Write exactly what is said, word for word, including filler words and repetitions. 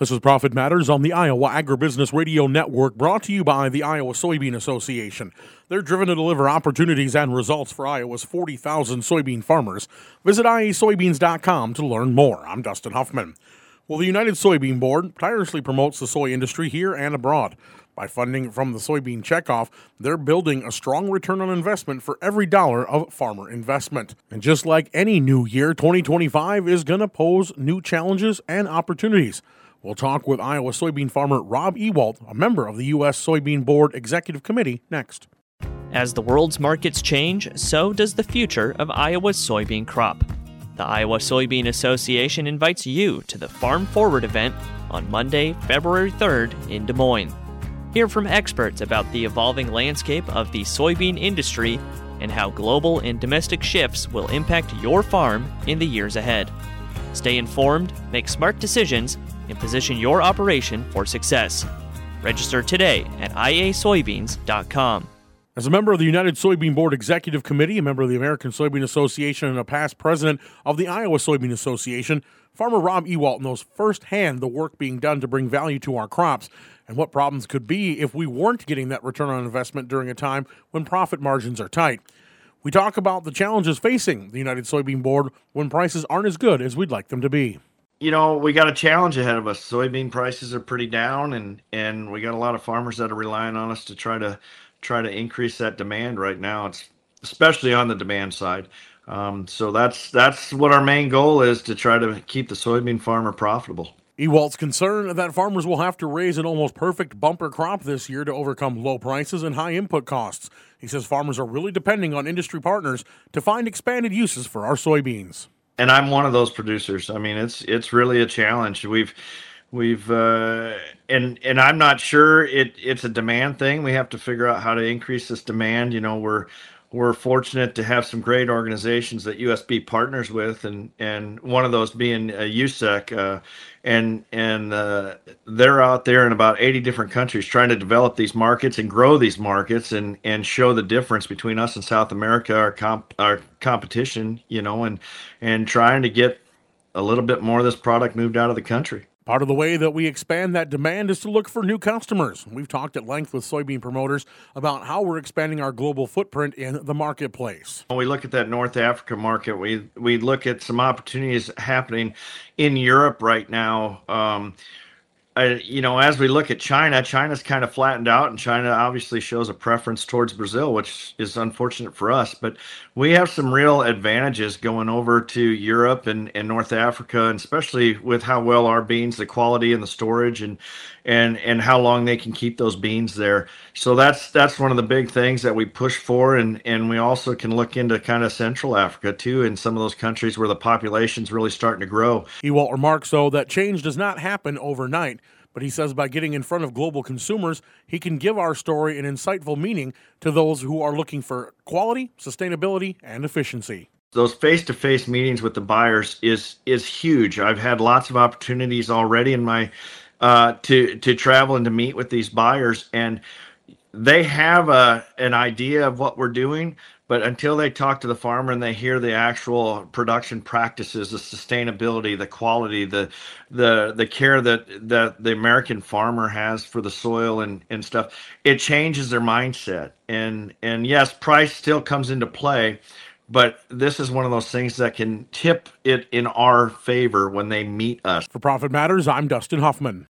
This is Profit Matters on the Iowa Agribusiness Radio Network, brought to you by the Iowa Soybean Association. They're driven to deliver opportunities and results for Iowa's forty thousand soybean farmers. Visit I A soybeans dot com to learn more. I'm Dustin Huffman. Well, the United Soybean Board tirelessly promotes the soy industry here and abroad. By funding from the soybean checkoff, they're building a strong return on investment for every dollar of farmer investment. And just like any new year, twenty twenty-five is going to pose new challenges and opportunities. We'll talk with Iowa soybean farmer Rob Ewalt, a member of the U S Soybean Board Executive Committee, next. As the world's markets change, so does the future of Iowa's soybean crop. The Iowa Soybean Association invites you to the Farm Forward event on Monday, February third in Des Moines. Hear from experts about the evolving landscape of the soybean industry and how global and domestic shifts will impact your farm in the years ahead. Stay informed, make smart decisions, and position your operation for success. Register today at I A soybeans dot com. As a member of the United Soybean Board Executive Committee, a member of the American Soybean Association, and a past president of the Iowa Soybean Association, Farmer Rob Ewalt knows firsthand the work being done to bring value to our crops and what problems could be if we weren't getting that return on investment during a time when profit margins are tight. We talk about the challenges facing the United Soybean Board when prices aren't as good as we'd like them to be. You know, we got a challenge ahead of us. Soybean prices are pretty down, and, and we got a lot of farmers that are relying on us to try to try to increase that demand right now. It's especially on the demand side. Um, so that's that's what our main goal is, to try to keep the soybean farmer profitable. Ewalt's concerned that farmers will have to raise an almost perfect bumper crop this year to overcome low prices and high input costs. He says farmers are really depending on industry partners to find expanded uses for our soybeans. And I'm one of those producers. I mean, it's it's really a challenge. We've we've uh, and and I'm not sure it it's a demand thing. We have to figure out how to increase this demand. You know, we're we're fortunate to have some great organizations that U S B partners with, and and one of those being uh, U S E C, uh, and and uh, they're out there in about eighty different countries trying to develop these markets and grow these markets, and and show the difference between us and South America, our comp our competition, you know, and and trying to get a little bit more of this product moved out of the country. Part of the way that we expand that demand is to look for new customers. We've talked at length with soybean promoters about how we're expanding our global footprint in the marketplace. When we look at that North Africa market, we we look at some opportunities happening in Europe right now. Um, I, you know, as we look at China, China's kind of flattened out, and China obviously shows a preference towards Brazil, which is unfortunate for us. But we have some real advantages going over to Europe and, and North Africa, and especially with how well our beans, the quality and the storage, and and and how long they can keep those beans there. So that's that's one of the big things that we push for, and and we also can look into kind of Central Africa too, in some of those countries where the population's really starting to grow. Ewalt remarks, though, that change does not happen overnight. But he says by getting in front of global consumers, he can give our story an insightful meaning to those who are looking for quality, sustainability, and efficiency. Those face-to-face meetings with the buyers is is huge. I've had lots of opportunities already in my uh, to to travel and to meet with these buyers, and they have a an idea of what we're doing, but until they talk to the farmer and they hear the actual production practices, the sustainability, the quality, the the the care that that the American farmer has for the soil and, and stuff, it changes their mindset. And and yes, price still comes into play, but this is one of those things that can tip it in our favor when they meet us. For Profit Matters, I'm Dustin Huffman.